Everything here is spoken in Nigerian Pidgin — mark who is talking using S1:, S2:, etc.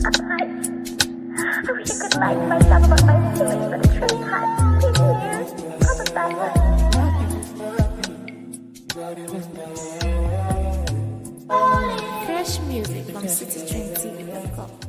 S1: I wish I could lie to myself about my feelings, but it's really hard. Can you hear? I'll be back.
S2: Fresh music from citytrendtv.com.